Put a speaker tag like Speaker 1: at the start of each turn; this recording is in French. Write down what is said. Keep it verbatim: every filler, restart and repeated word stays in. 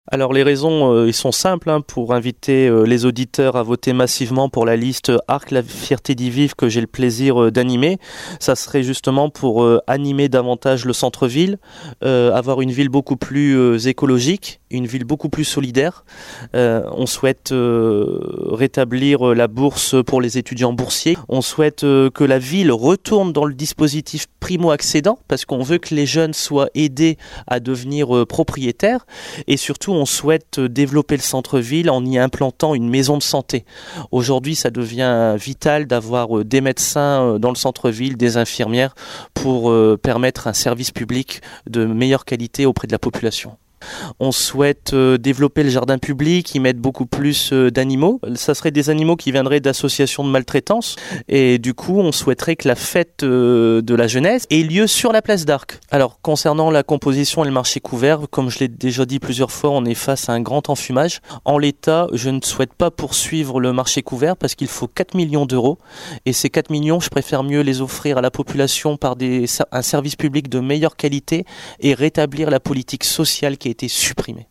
Speaker 1: Alors les raisons, euh, ils sont simples hein, pour inviter euh, les auditeurs à voter massivement pour la liste Arc la fierté d'y vivre que j'ai le plaisir euh, d'animer. Ça serait justement pour euh, animer davantage le centre-ville, euh, avoir une ville beaucoup plus euh, écologique, une ville beaucoup plus solidaire. Euh, on souhaite euh, rétablir euh, la bourse pour les étudiants boursiers. On souhaite euh, que la ville retourne dans le dispositif primo-accédant parce qu'on veut que les jeunes soient aidés à devenir euh, propriétaires et surtout on souhaite développer le centre-ville en y implantant une maison de santé. Aujourd'hui, ça devient vital d'avoir des médecins dans le centre-ville, des infirmières pour permettre un service public de meilleure qualité auprès de la population. On souhaite euh, développer le jardin public, y mettre beaucoup plus euh, d'animaux. Ça serait des animaux qui viendraient d'associations de maltraitance. Et du coup, on souhaiterait que la fête euh, de la jeunesse ait lieu sur la place d'Arc. Alors, concernant la composition et le marché couvert, comme je l'ai déjà dit plusieurs fois, on est face à un grand enfumage. En l'état, je ne souhaite pas poursuivre le marché couvert parce qu'il faut quatre millions d'euros. Et ces quatre millions, je préfère mieux les offrir à la population par des, un service public de meilleure qualité et rétablir la politique sociale qui a été supprimée.